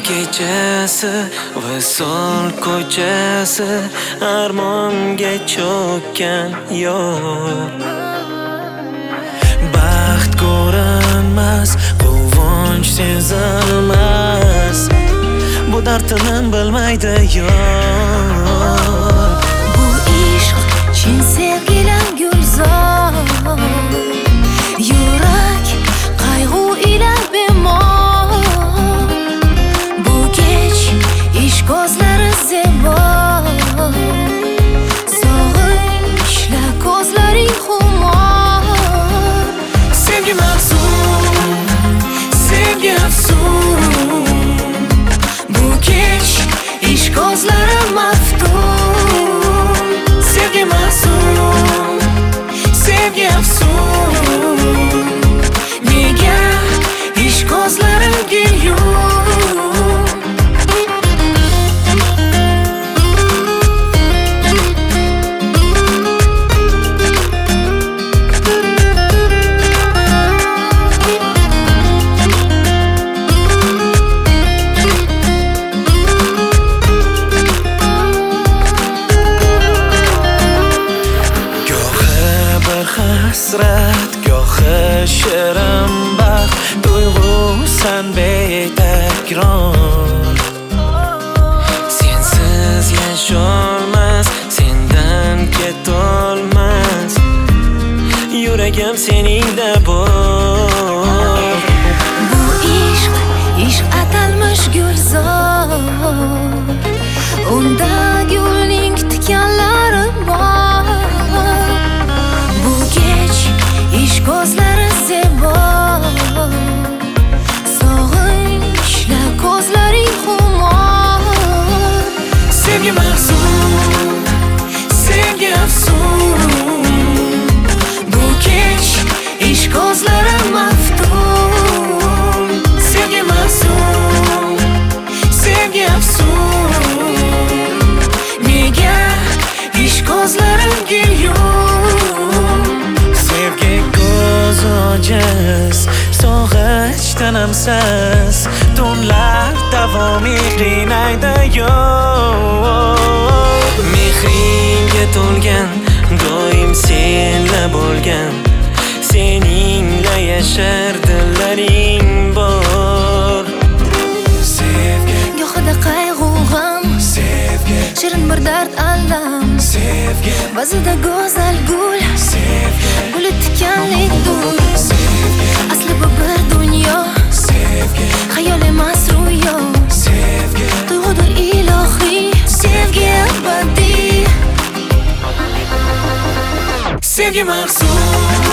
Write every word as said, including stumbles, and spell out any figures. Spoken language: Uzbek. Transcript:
kechasi visol ko'chasi armonga cho'kkan yo'l. Baxt ko'rinmas, quvonch sezilmas, bu dardini bilmaydi yo'l. Bu ishq chin sevgilar gulzor, yurak qayg'u ila bemor. Bu kech ishq ko'zlari zebo, sog'inchla ko'zlaring xumor. Sevgi mahzun, sevgi afsun, bu kech ishq ko'zlari maftun. Sevgi mahzun, sevgi afsun, nega ishq ko'zlarimga yum. Hasrat gohi shirin baxt, tuyg'usan betakror. Sensiz yasholmas, sendan ketolmas, yuragim seningda bor. Bu ishq, ishq atalmish gulzor, unda gulning tikanlari bor. Ishq ko'zlari zebo, sog'inchla ko'zlaring xumor. Sevgi mahzun, sevgi afsun, bu kech ishq ko'zlari maftun. Sevgi mahzun, sevgi afsun, nega ishq ko'zlarimga yum. Sevgi ko'z ojiz, sog'inch tinimsiz, tunlar davomiy qiynaydi yo'q. Mehringga to'lgan, doim senla bo'lgan, seningla yashar dillaring bor. Sevgi gohida qayg'u g'am, sevgi shirin bir dard alam, sevgi ba'zida go'zal gul, sevgi guli tikanli dur. sevgi Asli bu bir dunyo, sevgi xayol emas ro'yo. sevgi Tuyg'udir ilohiy, sevgi abadiy. sevgi mahzun,